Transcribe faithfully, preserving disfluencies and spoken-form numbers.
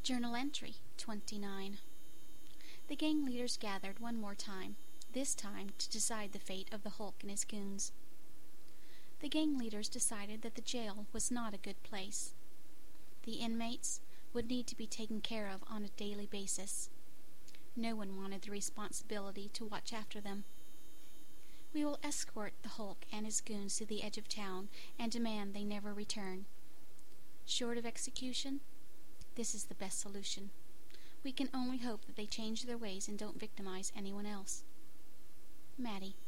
Journal entry twenty-nine. The gang leaders gathered one more time, this time to decide the fate of the Hulk and his goons. The gang leaders decided that the jail was not a good place. The inmates would need to be taken care of on a daily basis. No one wanted the responsibility to watch after them. We will escort the Hulk and his goons to the edge of town and demand they never return. Short of execution, this is the best solution. We can only hope that they change their ways and don't victimize anyone else. Maddie.